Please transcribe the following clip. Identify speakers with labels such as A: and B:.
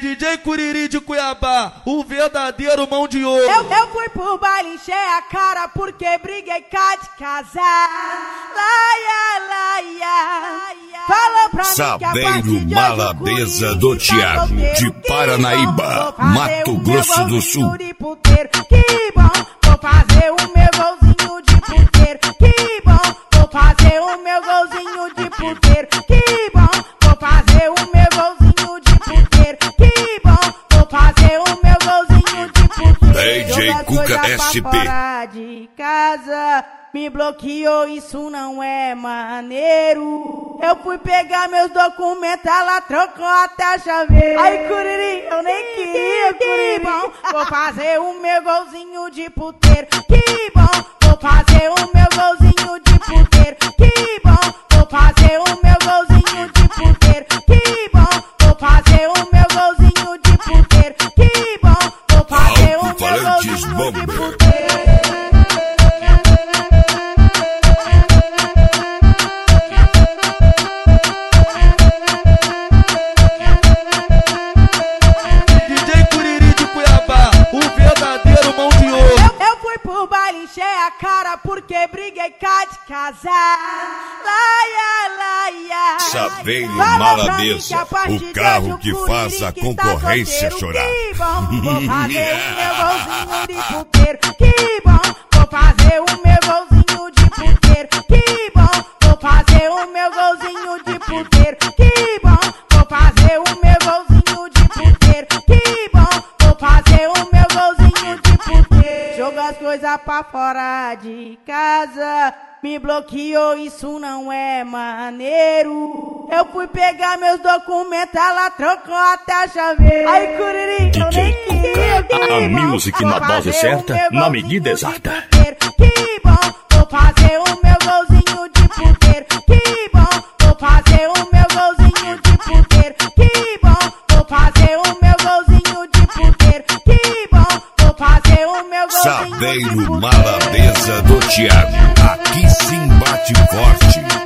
A: DJ Curiri de Cuiabá, o verdadeiro mão de ouro.
B: Eu fui pro baile, encher a cara porque briguei cá de casar. Laia, laia. Falou pra mim que a
C: Saveiro Malabeza do Thiago, de Paranaíba, Mato Grosso do Sul.
B: Que bom, vou fazer o meu golzinho de puteiro. Que bom, vou fazer o meu golzinho de puteiro. Que bom, vou fazer o meu golzinho de puteiro. Que bom, vou fazer o meu golzinho de puteiro.
C: DJ Cuca SP.
B: Fora de casa, me bloqueou, isso não é maneiro. Eu fui pegar meus documentos, ela trocou até a chaveira. Ai, Curiri, eu nem queria, Curiri. Bom, vou fazer o meu golzinho de puteiro. Que bom, vou fazer o meu golzinho de puteiro. Que bom, vou fazer o meu golzinho de puteiro. Que bom, vou fazer o meu golzinho de puteiro. Que bom, vou fazer o meu golzinho de puteiro. Encher a cara porque briguei cá de casar. Laia, laia.
C: Saveiro Malabeza, o carro que faz a concorrência chorar.
B: Que bom, vou fazer o meu golzinho de puteiro. Que bom, vou fazer o meu golzinho de puteiro. Que bom, vou fazer o meu golzinho de puteiro. Que bom, vou fazer o meu golzinho de puteiro. Que bom, vou fazer o meu golzinho de puteiro. Joga as coisas pra fora de casa, me bloqueou, isso não é maneiro. Eu fui pegar meus documentos, ela trocou até a chaveira. Ai, Curiri, eu nem queria.
C: A music na dose certa, na medida exata.
B: Que bom, vou fazer o meu golzinho de puteiro. Que bom, vou fazer o meu golzinho de puteiro. Que bom, vou fazer o meu golzinho de puteiro. Que bom, vou fazer o meu golzinho de puteiro.
C: Saveiro Malabeza do Thiago, aqui sim bate forte.